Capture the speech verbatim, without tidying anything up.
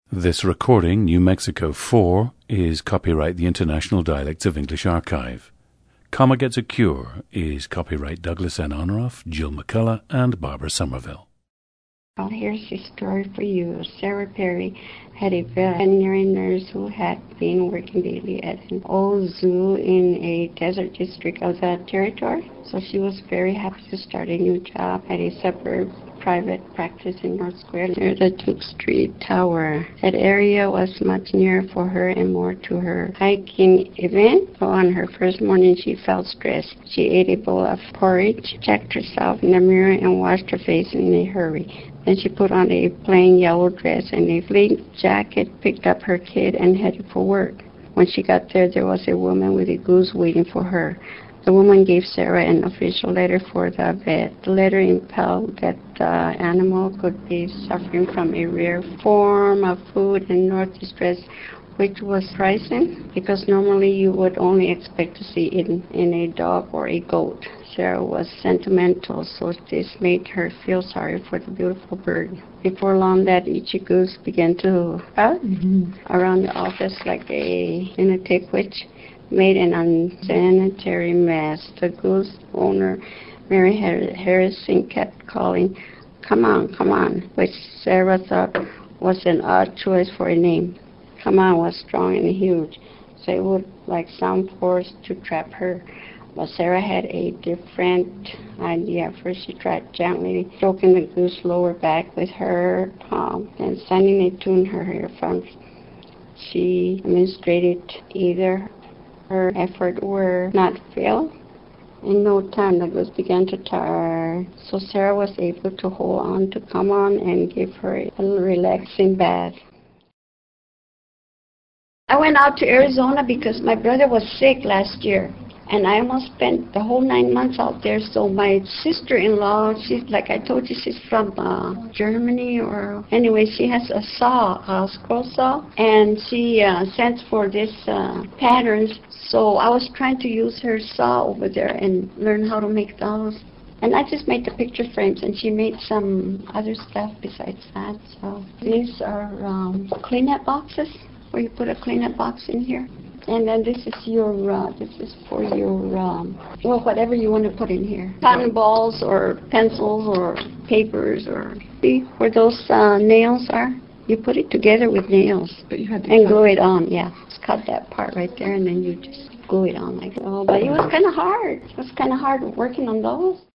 This recording, New Mexico four, is copyright the International Dialects of English Archive. Comma Gets a Cure is copyright Douglas N. Honoraff, Jill McCullough, and Barbara Somerville. Well, here's a story for you. Sarah Perry had a veterinary nurse who had been working daily at an old zoo in a desert district of the territory. So she was very happy to start a new job at a suburb private practice in North Square near the Duke Street Tower. That area was much nearer for her and more to her hiking event. So on her first morning, she felt stressed. She ate a bowl of porridge, checked herself in the mirror, and washed her face in a hurry. Then she put on a plain yellow dress and a fleece jacket, picked up her kid, and headed for work. When she got there, there was a woman with a goose waiting for her. The woman gave Sarah an official letter for the vet. The letter impelled that the animal could be suffering from a rare form of food and nerve distress, which was surprising because normally you would only expect to see it in, in a dog or a goat. Sarah was sentimental, so this made her feel sorry for the beautiful bird. Before long, that itchy goose began to out mm-hmm. around the office like a lunatic witch, made an unsanitary mess. The goose owner, Mary Harrison, kept calling, "Come on, come on," which Sarah thought was an odd choice for a name. Come on was strong and huge, so it would like sound forced to trap her. But Sarah had a different idea. First, she tried gently stroking the goose's lower back with her palm, then sending a tune her earphones. She demonstrated either her effort were not failed. In no time, the goose began to tire, so Sarah was able to hold on to Come On and give her a relaxing bath. I went out to Arizona because my brother was sick last year, and I almost spent the whole nine months out there. So my sister-in-law, she's like I told you, she's from uh, Germany, or anyway, she has a saw, a scroll saw, and she uh, sends for this uh, patterns. So I was trying to use her saw over there and learn how to make those. And I just made the picture frames, and she made some other stuff besides that. So these are um, cleanup boxes, where you put a cleanup box in here. And then this is your, uh, this is for your, um, well, whatever you want to put in here. Cotton balls or pencils or papers, or see where those uh, nails are? You put it together with nails. But you had to and glue it on, yeah. Just cut that part right there, and then you just glue it on like that. Oh, but it was kind of hard. It was kind of hard working on those.